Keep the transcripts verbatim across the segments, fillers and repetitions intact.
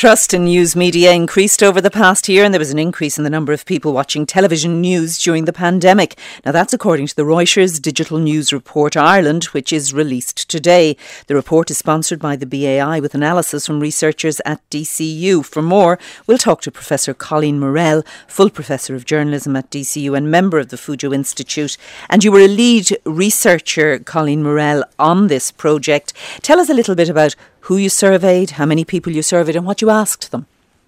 Trust in news media increased over the past year, and there was an increase in the number of people watching television news during the pandemic. Now, that's according to the Reuters Digital News Report Ireland, which is released today. The report is sponsored by the B A I with analysis from researchers at D C U. For more, we'll talk to Professor Colleen Morell, full Professor of Journalism at D C U and member of the Fujo Institute. And you were a lead researcher, Colleen Morell, on this project. Tell us a little bit about who you surveyed, how many people you surveyed and what you asked them.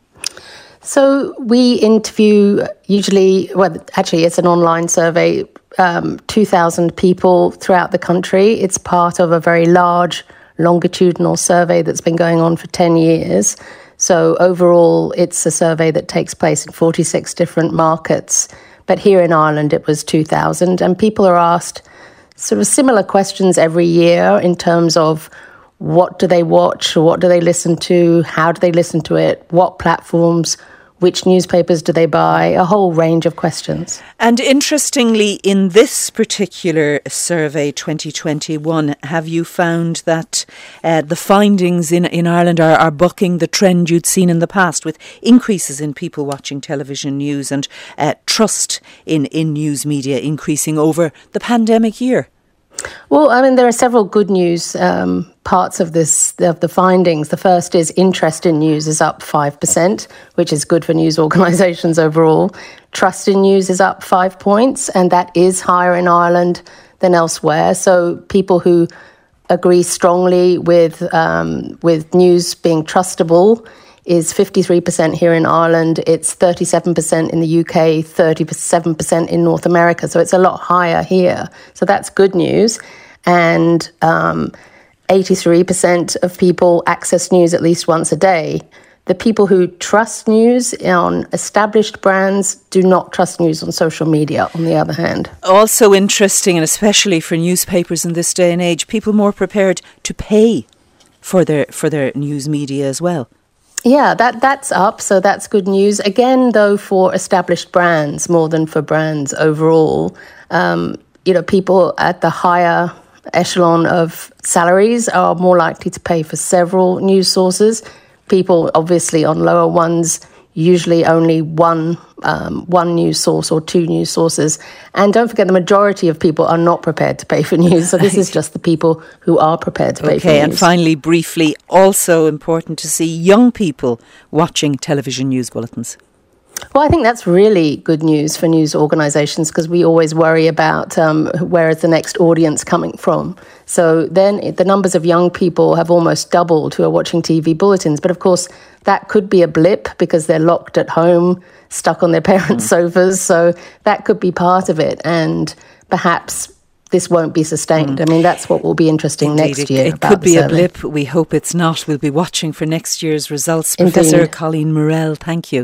So we interview usually, well, actually it's an online survey, um, two thousand people throughout the country. It's part of a very large longitudinal survey that's been going on for ten years. So overall, it's a survey that takes place in forty-six different markets. But here in Ireland, it was two thousand. And people are asked sort of similar questions every year in terms of what do they watch, what do they listen to, how do they listen to it, what platforms, which newspapers do they buy, a whole range of questions. And interestingly, in this particular survey, twenty twenty-one, have you found that uh, the findings in, in Ireland are, are bucking the trend you'd seen in the past, with increases in people watching television news and uh, trust in, in news media increasing over the pandemic year? Well, I mean, there are several good news um, parts of this, of the findings. The first is interest in news is up five percent, which is good for news organisations overall. Trust in news is up five points, and that is higher in Ireland than elsewhere. So people who agree strongly with um, with news being trustable is fifty-three percent here in Ireland. It's thirty-seven percent in the U K, thirty-seven percent in North America. So it's a lot higher here. So that's good news. And um, eighty-three percent of people access news at least once a day. The people who trust news on established brands do not trust news on social media, on the other hand. Also interesting, and especially for newspapers in this day and age, people more prepared to pay for their for their news media as well. Yeah, that that's up, so that's good news. Again, though, for established brands more than for brands overall. Um, you know, people at the higher echelon of salaries are more likely to pay for several news sources. People, obviously, on lower ones, usually only one um, one news source or two news sources. And don't forget, the majority of people are not prepared to pay for news. So this is just the people who are prepared to pay okay, for news. Okay, and finally, briefly, also important to see young people watching television news bulletins. Well, I think that's really good news for news organisations, because we always worry about um, where is the next audience coming from. So then the numbers of young people have almost doubled who are watching T V bulletins. But of course, that could be a blip because they're locked at home, stuck on their parents' mm. sofas. So that could be part of it. And perhaps this won't be sustained. Mm. I mean, that's what will be interesting Indeed, next year. It, it could be a blip. We hope it's not. We'll be watching for next year's results. Indeed. Professor Colleen Morell, thank you.